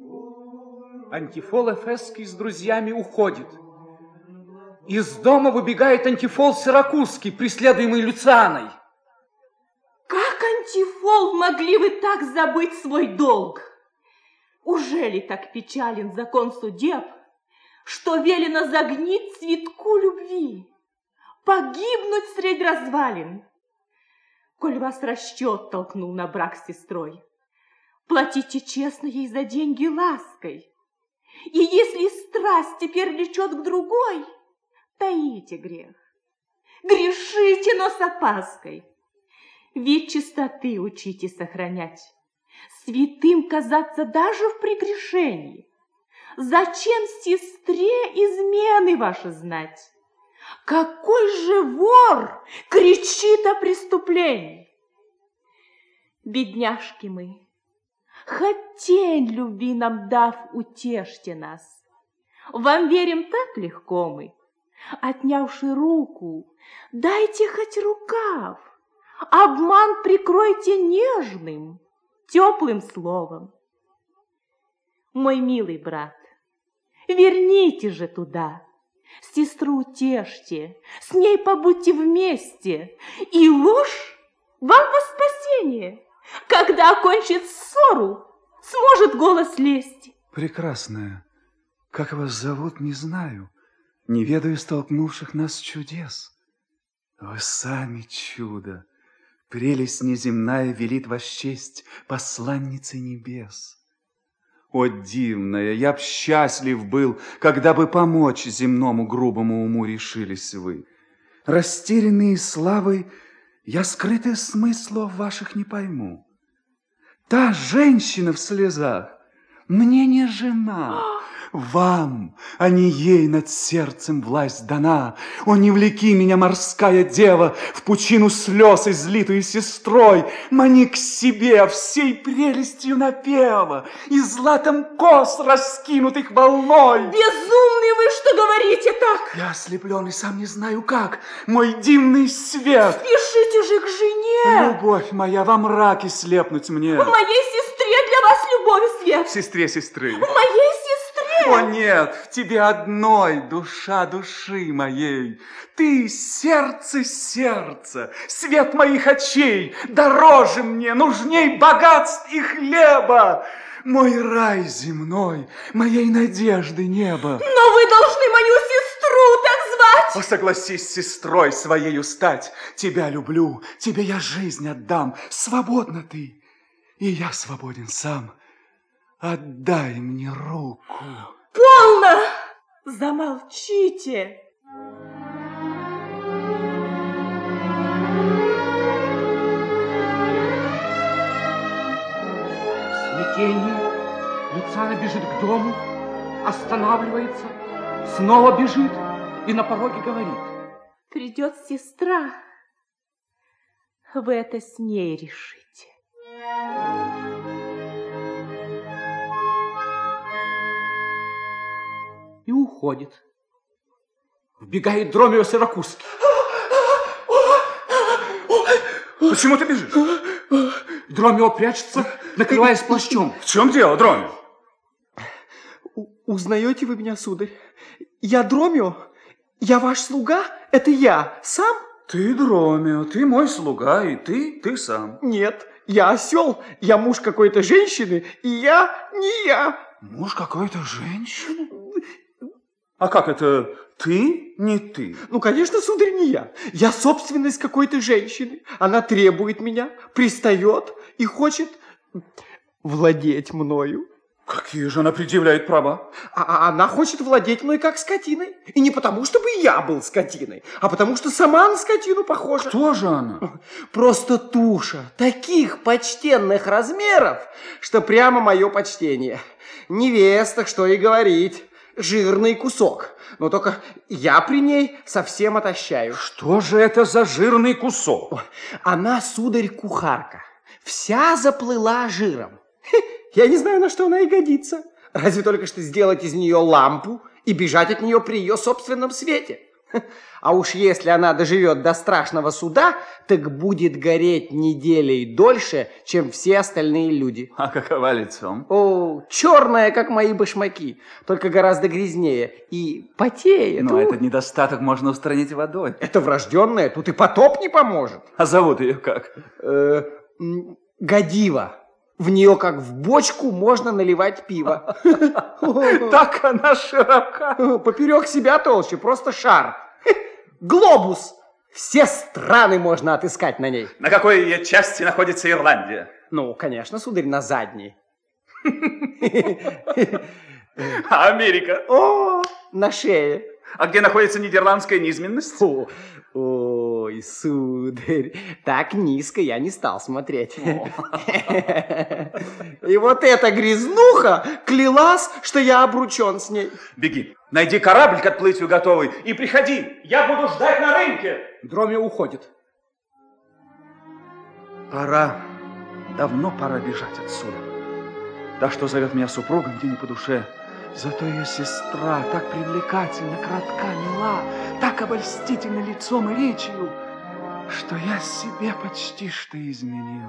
Антифол Эфесский с друзьями уходит. Из дома выбегает Антифол Сиракузский, преследуемый Люцианой. Как, Антифол, могли вы так забыть свой долг? Уже ли так печален закон судеб, что велено загнить цветку любви, погибнуть средь развалин? Коль вас расчет толкнул на брак с сестрой, платите честно ей за деньги лаской. И если страсть теперь влечет к другой, таите грех. Грешите, но с опаской. Вид чистоты учите сохранять, святым казаться даже в прегрешении. Зачем сестре измены ваши знать? Какой же вор кричит о преступлении? Бедняжки мы, хоть тень любви нам дав, утешьте нас. Вам верим так легко мы, отнявши руку, дайте хоть рукав, обман прикройте нежным, теплым словом. Мой милый брат, верните же туда, сестру утешьте, с ней побудьте вместе, и ложь вам во спасение. Когда окончит ссору, сможет голос лезть. Прекрасная, как вас зовут, не знаю, не ведаю столкнувших нас чудес. Вы сами чудо, прелесть неземная велит вас честь посланницы небес. О, дивная, я б счастлив был, когда бы помочь земному грубому уму решились вы. Растерянные славой, я скрытых смыслов ваших не пойму. Та женщина в слезах мне не жена. Вам, а не ей над сердцем власть дана. О, не влеки меня, морская дева, в пучину слез излитую сестрой. Мани к себе всей прелестью напева и златом кос, раскинутых волной. Безумный вы, что говорите так? Я ослеплен и сам не знаю как. Мой дивный свет. Спешите же к жене. Любовь моя, во мраке слепнуть мне. В моей сестре для вас любовь и свет. В сестре сестры. В моей сестре. О, нет, в тебе одной душа души моей. Ты сердце сердца, свет моих очей, дороже мне, нужней богатств и хлеба. Мой рай земной, моей надежды небо. Но вы должны мою сестру так звать. О, согласись с сестрой своею стать. Тебя люблю, тебе я жизнь отдам. Свободна ты, и я свободен сам. Отдай мне руку. Полно! Замолчите. Смятение. Люциана бежит к дому, останавливается, снова бежит и на пороге говорит. Придет сестра, вы это с ней решите. И уходит. Вбегает Дромио Сиракузский. Почему ты бежишь? Дромио прячется, накрываясь плащом. В чем дело, Дромио? Узнаете вы меня, сударь? Я Дромио? Я ваш слуга? Это я сам? Ты Дромио, ты мой слуга, и ты сам. Нет, я осел, я муж какой-то женщины, и я не я. Муж какой-то женщины? А как это ты, не ты? Ну, конечно, сударь, не я. Я собственность какой-то женщины. Она требует меня, пристает и хочет владеть мною. Какие же она предъявляет права? А она хочет владеть мной как скотиной. И не потому, чтобы я был скотиной, а потому, что сама на скотину похожа. Кто же она? Просто туша таких почтенных размеров, что прямо мое почтение. Невеста, что и говорить. Жирный кусок. Но только я при ней совсем отощаю. Что же это за жирный кусок? Она, сударь, кухарка. Вся заплыла жиром. Я не знаю, на что она и годится. Разве только что сделать из нее лампу и бежать от нее при ее собственном свете. А уж если она доживет до страшного суда, так будет гореть неделей дольше, чем все остальные люди. А какова лицом? О, черная, как мои башмаки, только гораздо грязнее и потеет. Но этот недостаток можно устранить водой. Это врожденное, тут и потоп не поможет. А зовут ее как? Годива. В нее, как в бочку, можно наливать пиво. Так она широка. Поперек себя толще, просто шар. Глобус. Все страны можно отыскать на ней. На какой ее части находится Ирландия? Ну, конечно, сударь, на задней. А Америка? О, на шее. А где находится нидерландская низменность? Ой, сударь, так низко я не стал смотреть. И вот эта грязнуха клялась, что я обручен с ней. Беги, найди корабль к отплытию готовый и приходи. Я буду ждать на рынке. Дроме уходит. Пора, давно пора бежать отсюда. Да что зовет меня супруга, мне не по душе. Зато ее сестра так привлекательна, кратка, мила, так обольстительна лицом и речью, что я себе почти что изменил.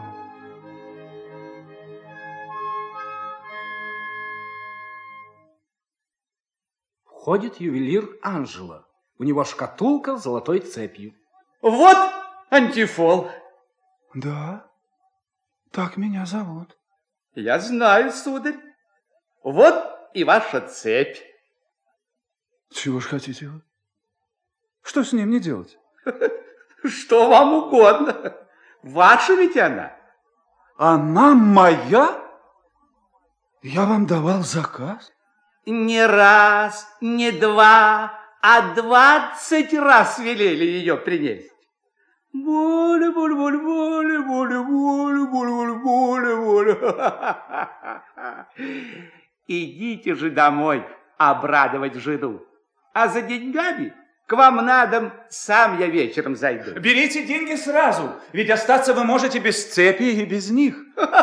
Входит ювелир Анжела. У него шкатулка с золотой цепью. Вот Антифол. Да, так меня зовут. Я знаю, сударь. Вот и ваша цепь. Чего ж хотите вы? Что с ним не делать? Что вам угодно. Ваша ведь она. Она моя? Я вам давал заказ? Не раз, не два, а 20 раз велели ее принести. Идите же домой обрадовать жену. А за деньгами к вам на дом сам я вечером зайду. Берите деньги сразу, ведь остаться вы можете без цепи и без них.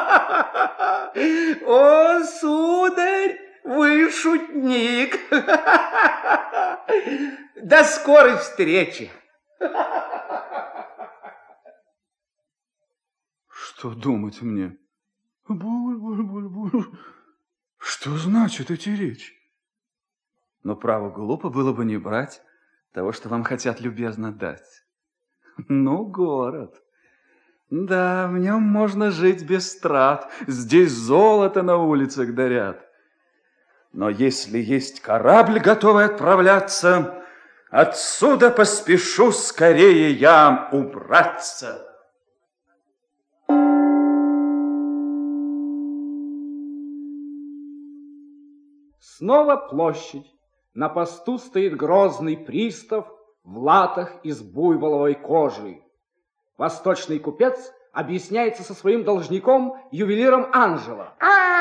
О, сударь, вы шутник. До скорой встречи. Что думать мне? Буль-буль-буль-буль. Что значит эти речи? Но право, глупо было бы не брать того, что вам хотят любезно дать. Ну, город. Да, в нем можно жить без трат. Здесь золото на улицах дарят. Но если есть корабль, готовый отправляться, отсюда поспешу скорее я убраться. Снова площадь. На посту стоит грозный пристав в латах из буйволовой кожи. Восточный купец объясняется со своим должником, ювелиром Анжела.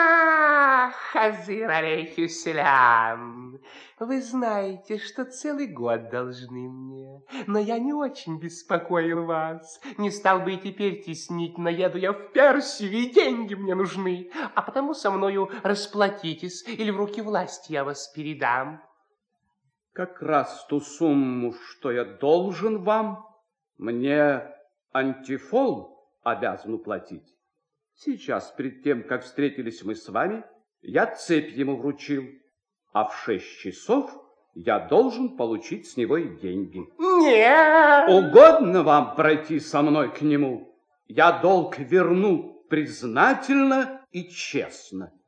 Хазир алейхиссалям. Вы знаете, что целый год должны мне, но я не очень беспокоил вас. Не стал бы и теперь теснить, но еду я в Персию, и деньги мне нужны. А потому со мною расплатитесь, или в руки власти я вас передам. Как раз ту сумму, что я должен вам, мне Антифол обязан уплатить. Сейчас, перед тем, как встретились мы с вами, я цепь ему вручил, а в 6 часов я должен получить с него и деньги. Нет! Угодно вам пройти со мной к нему? Я долг верну признательно и честно.